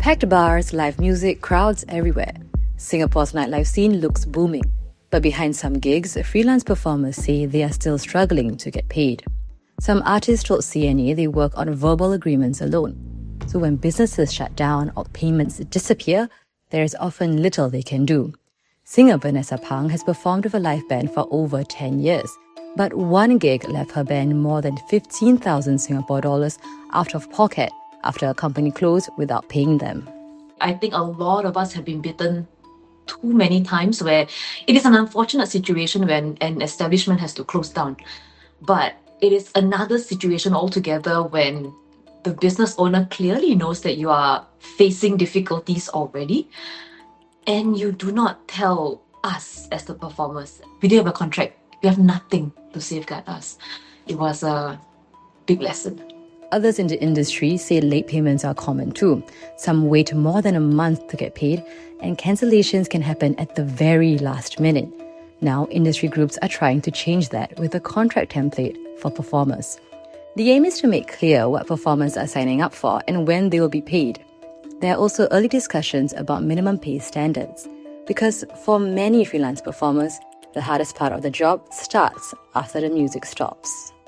Packed bars, live music, crowds everywhere. Singapore's nightlife scene looks booming. But behind some gigs, freelance performers say they are still struggling to get paid. Some artists told CNA they work on verbal agreements alone. So when businesses shut down or payments disappear, there is often little they can do. Singer Vanessa Pang has performed with a live band for over 10 years. But one gig left her band more than 15,000 Singapore dollars out of pocket after a company closed without paying them. I think a lot of us have been bitten too many times where it is an unfortunate situation when an establishment has to close down. But it is another situation altogether when the business owner clearly knows that you are facing difficulties already and you do not tell us as the performers. We do have a contract. We have nothing to safeguard us. It was a big lesson. Others in the industry say late payments are common too. Some wait more than a month to get paid, and cancellations can happen at the very last minute. Now, industry groups are trying to change that with a contract template for performers. The aim is to make clear what performers are signing up for and when they will be paid. There are also early discussions about minimum pay standards, because for many freelance performers, the hardest part of the job starts after the music stops.